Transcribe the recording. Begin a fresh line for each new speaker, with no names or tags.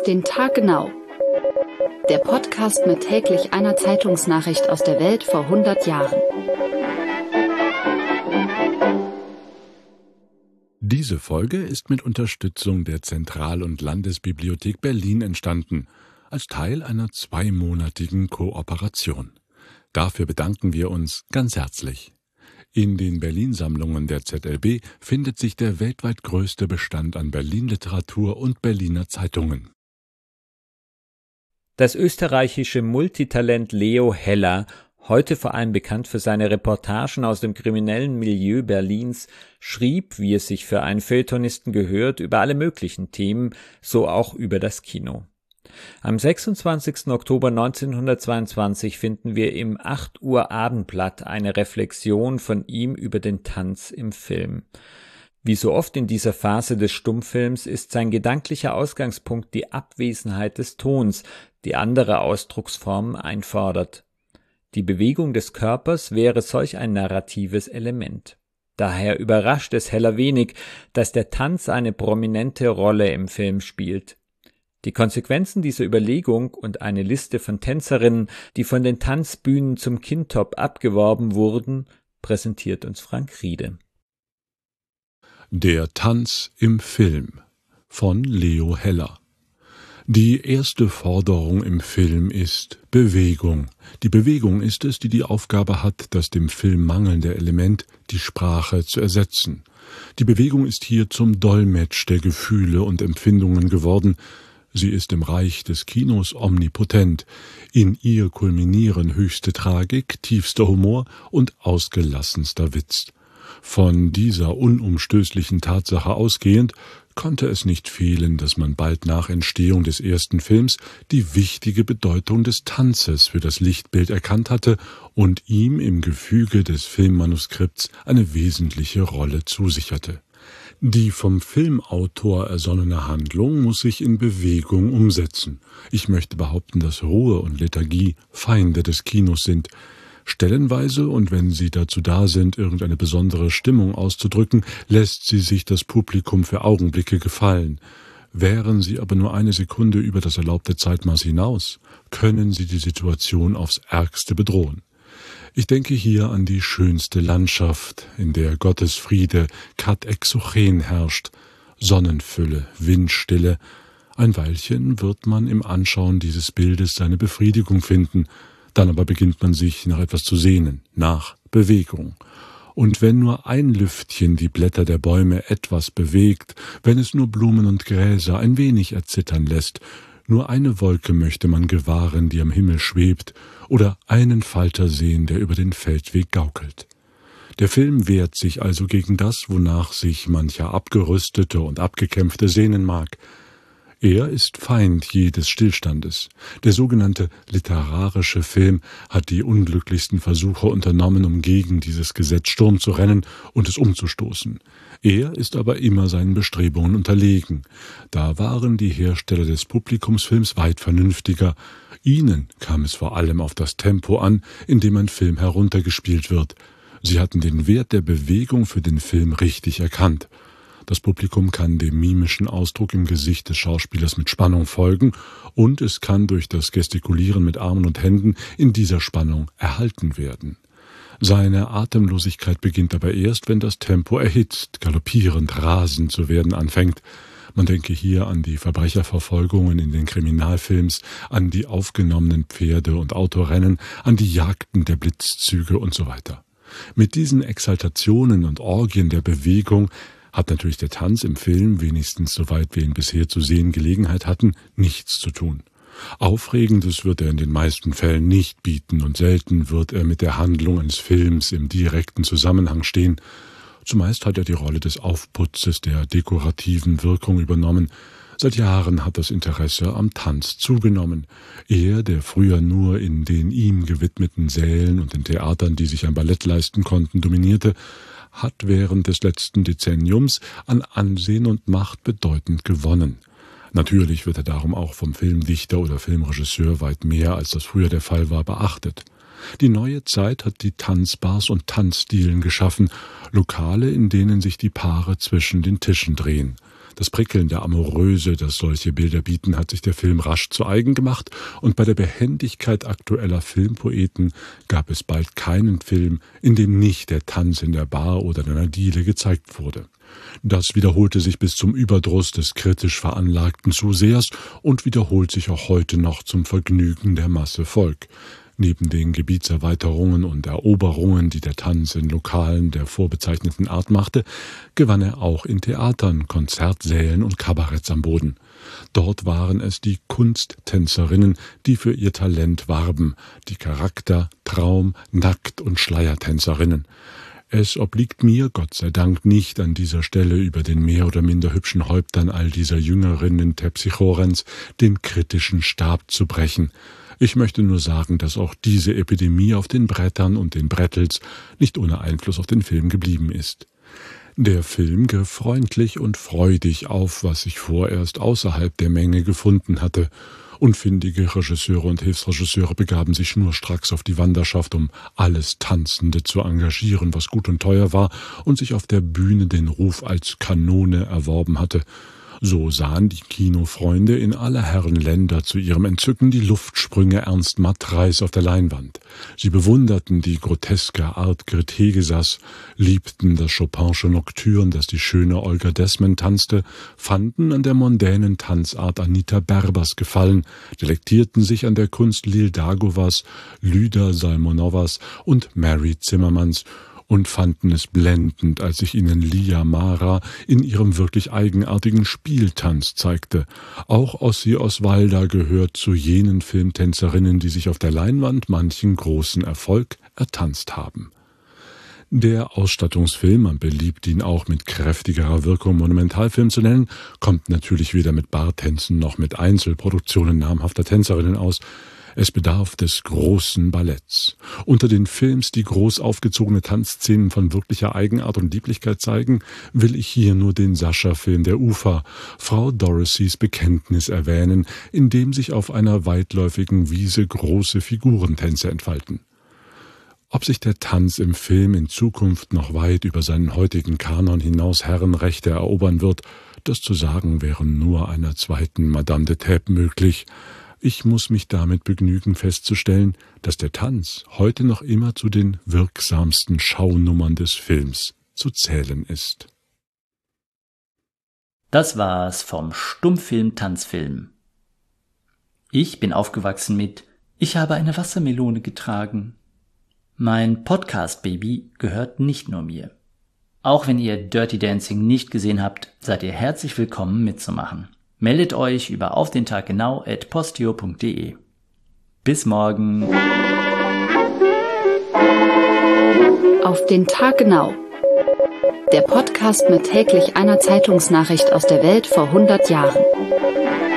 Auf den Tag genau. Der Podcast mit täglich einer Zeitungsnachricht aus der Welt vor 100 Jahren.
Diese Folge ist mit Unterstützung der Zentral- und Landesbibliothek Berlin entstanden, als Teil einer 2-monatigen Kooperation. Dafür bedanken wir uns ganz herzlich. In den Berlin-Sammlungen der ZLB findet sich der weltweit größte Bestand an Berlin-Literatur und Berliner Zeitungen.
Das österreichische Multitalent Leo Heller, heute vor allem bekannt für seine Reportagen aus dem kriminellen Milieu Berlins, schrieb, wie es sich für einen Feuilletonisten gehört, über alle möglichen Themen, so auch über das Kino. Am 26. Oktober 1922 finden wir im 8 Uhr Abendblatt eine Reflexion von ihm über den Tanz im Film. Wie so oft in dieser Phase des Stummfilms ist sein gedanklicher Ausgangspunkt die Abwesenheit des Tons, die andere Ausdrucksformen einfordert. Die Bewegung des Körpers wäre solch ein narratives Element. Daher überrascht es Heller wenig, dass der Tanz eine prominente Rolle im Film spielt. Die Konsequenzen dieser Überlegung und eine Liste von Tänzerinnen, die von den Tanzbühnen zum Kindtop abgeworben wurden, präsentiert uns Frank Riede.
Der Tanz im Film von Leo Heller. Die erste Forderung im Film ist Bewegung. Die Bewegung ist es, die die Aufgabe hat, das dem Film mangelnde Element, die Sprache, zu ersetzen. Die Bewegung ist hier zum Dolmetsch der Gefühle und Empfindungen geworden. Sie ist im Reich des Kinos omnipotent. In ihr kulminieren höchste Tragik, tiefster Humor und ausgelassenster Witz. Von dieser unumstößlichen Tatsache ausgehend konnte es nicht fehlen, dass man bald nach Entstehung des ersten Films die wichtige Bedeutung des Tanzes für das Lichtbild erkannt hatte und ihm im Gefüge des Filmmanuskripts eine wesentliche Rolle zusicherte. Die vom Filmautor ersonnene Handlung muss sich in Bewegung umsetzen. Ich möchte behaupten, dass Ruhe und Lethargie Feinde des Kinos sind. Stellenweise, und wenn sie dazu da sind, irgendeine besondere Stimmung auszudrücken, lässt sie sich das Publikum für Augenblicke gefallen. Wären sie aber nur eine Sekunde über das erlaubte Zeitmaß hinaus, können sie die Situation aufs Ärgste bedrohen. Ich denke hier an die schönste Landschaft, in der Gottes Friede kat exochen herrscht, Sonnenfülle, Windstille. Ein Weilchen wird man im Anschauen dieses Bildes seine Befriedigung finden, dann aber beginnt man sich nach etwas zu sehnen, nach Bewegung. Und wenn nur ein Lüftchen die Blätter der Bäume etwas bewegt, wenn es nur Blumen und Gräser ein wenig erzittern lässt, nur eine Wolke möchte man gewahren, die am Himmel schwebt, oder einen Falter sehen, der über den Feldweg gaukelt. Der Film wehrt sich also gegen das, wonach sich mancher Abgerüstete und Abgekämpfte sehnen mag. Er ist Feind jedes Stillstandes. Der sogenannte literarische Film hat die unglücklichsten Versuche unternommen, um gegen dieses Gesetz Sturm zu rennen und es umzustoßen. Er ist aber immer seinen Bestrebungen unterlegen. Da waren die Hersteller des Publikumsfilms weit vernünftiger. Ihnen kam es vor allem auf das Tempo an, in dem ein Film heruntergespielt wird. Sie hatten den Wert der Bewegung für den Film richtig erkannt. Das Publikum kann dem mimischen Ausdruck im Gesicht des Schauspielers mit Spannung folgen und es kann durch das Gestikulieren mit Armen und Händen in dieser Spannung erhalten werden. Seine Atemlosigkeit beginnt aber erst, wenn das Tempo erhitzt, galoppierend, rasend zu werden anfängt. Man denke hier an die Verbrecherverfolgungen in den Kriminalfilms, an die aufgenommenen Pferde- und Autorennen, an die Jagden der Blitzzüge und so weiter. Mit diesen Exaltationen und Orgien der Bewegung hat natürlich der Tanz im Film, wenigstens soweit wir ihn bisher zu sehen Gelegenheit hatten, nichts zu tun. Aufregendes wird er in den meisten Fällen nicht bieten und selten wird er mit der Handlung eines Films im direkten Zusammenhang stehen. Zumeist hat er die Rolle des Aufputzes, der dekorativen Wirkung übernommen. Seit Jahren hat das Interesse am Tanz zugenommen. Er, der früher nur in den ihm gewidmeten Sälen und in Theatern, die sich ein Ballett leisten konnten, dominierte, hat während des letzten Dezenniums an Ansehen und Macht bedeutend gewonnen. Natürlich wird er darum auch vom Filmdichter oder Filmregisseur weit mehr, als das früher der Fall war, beachtet. Die neue Zeit hat die Tanzbars und Tanzdielen geschaffen, Lokale, in denen sich die Paare zwischen den Tischen drehen. Das prickelnde Amoröse, das solche Bilder bieten, hat sich der Film rasch zu eigen gemacht, und bei der Behendigkeit aktueller Filmpoeten gab es bald keinen Film, in dem nicht der Tanz in der Bar oder in einer Diele gezeigt wurde. Das wiederholte sich bis zum Überdruss des kritisch veranlagten Zusehers und wiederholt sich auch heute noch zum Vergnügen der Masse Volk. Neben den Gebietserweiterungen und Eroberungen, die der Tanz in Lokalen der vorbezeichneten Art machte, gewann er auch in Theatern, Konzertsälen und Kabaretts am Boden. Dort waren es die Kunsttänzerinnen, die für ihr Talent warben, die Charakter-, Traum-, Nackt- und Schleiertänzerinnen. Es obliegt mir, Gott sei Dank, nicht an dieser Stelle über den mehr oder minder hübschen Häuptern all dieser Jüngerinnen Terpsichorens den kritischen Stab zu brechen. Ich möchte nur sagen, dass auch diese Epidemie auf den Brettern und den Brettels nicht ohne Einfluss auf den Film geblieben ist. Der Film griff freundlich und freudig auf, was ich vorerst außerhalb der Menge gefunden hatte. Unfindige Regisseure und Hilfsregisseure begaben sich schnurstracks auf die Wanderschaft, um alles Tanzende zu engagieren, was gut und teuer war und sich auf der Bühne den Ruf als Kanone erworben hatte. So sahen die Kinofreunde in aller Herren Länder zu ihrem Entzücken die Luftsprünge Ernst Mattreis auf der Leinwand. Sie bewunderten die groteske Art Grit Hegesas, liebten das Chopinsche Nocturne, das die schöne Olga Desmond tanzte, fanden an der mondänen Tanzart Anita Berbers Gefallen, delektierten sich an der Kunst Lil Dagovas, Lyda Salmonovas und Mary Zimmermanns und fanden es blendend, als sich ihnen Lia Mara in ihrem wirklich eigenartigen Spieltanz zeigte. Auch Ossi Osvalda gehört zu jenen Filmtänzerinnen, die sich auf der Leinwand manchen großen Erfolg ertanzt haben. Der Ausstattungsfilm, man beliebt ihn auch mit kräftigerer Wirkung Monumentalfilm zu nennen, kommt natürlich weder mit Bartänzen noch mit Einzelproduktionen namhafter Tänzerinnen aus. Es bedarf des großen Balletts. Unter den Films, die groß aufgezogene Tanzszenen von wirklicher Eigenart und Lieblichkeit zeigen, will ich hier nur den Sascha-Film Der Ufer, Frau Dorothys Bekenntnis erwähnen, in dem sich auf einer weitläufigen Wiese große Figurentänze entfalten. Ob sich der Tanz im Film in Zukunft noch weit über seinen heutigen Kanon hinaus Herrenrechte erobern wird, das zu sagen wäre nur einer zweiten Madame de Teb möglich. Ich muss mich damit begnügen festzustellen, dass der Tanz heute noch immer zu den wirksamsten Schaunummern des Films zu zählen ist.
Das war's vom Stummfilm-Tanzfilm. Ich bin aufgewachsen mit »Ich habe eine Wassermelone getragen«. Mein Podcast-Baby gehört nicht nur mir. Auch wenn ihr Dirty Dancing nicht gesehen habt, seid ihr herzlich willkommen mitzumachen. Meldet euch über aufdentaggenau@postio.de. Bis morgen.
Auf den Tag genau. Der Podcast mit täglich einer Zeitungsnachricht aus der Welt vor 100 Jahren.